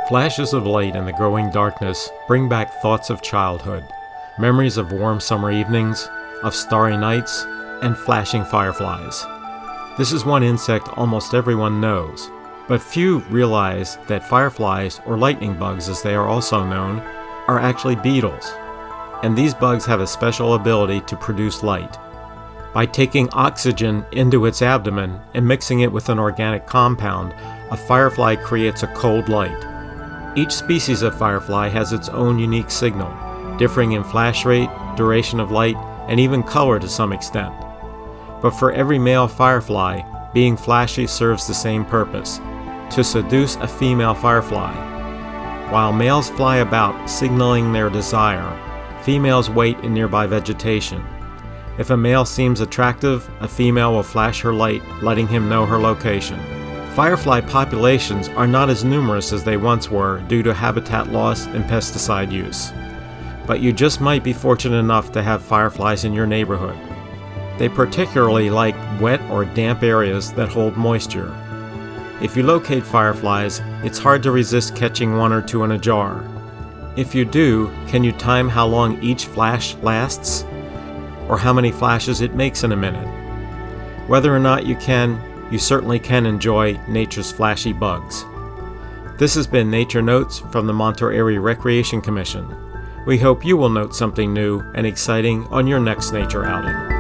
Flashes of light in the growing darkness bring back thoughts of childhood, memories of warm summer evenings, of starry nights, and flashing fireflies. This is one insect almost everyone knows, but few realize that fireflies, or lightning bugs as they are also known, are actually beetles. And these bugs have a special ability to produce light. By taking oxygen into its abdomen and mixing it with an organic compound, a firefly creates a cold light. Each species of firefly has its own unique signal, differing in flash rate, duration of light, and even color to some extent. But for every male firefly, being flashy serves the same purpose: to seduce a female firefly. While males fly about signaling their desire, females wait in nearby vegetation. If a male seems attractive, a female will flash her light, letting him know her location. Firefly populations are not as numerous as they once were due to habitat loss and pesticide use. But you just might be fortunate enough to have fireflies in your neighborhood. They particularly like wet or damp areas that hold moisture. If you locate fireflies, it's hard to resist catching one or two in a jar. If you do, can you time how long each flash lasts? Or how many flashes it makes in a minute? Whether or not you can, you certainly can enjoy nature's flashy bugs. This has been Nature Notes from the Montour Area Recreation Commission. We hope you will note something new and exciting on your next nature outing.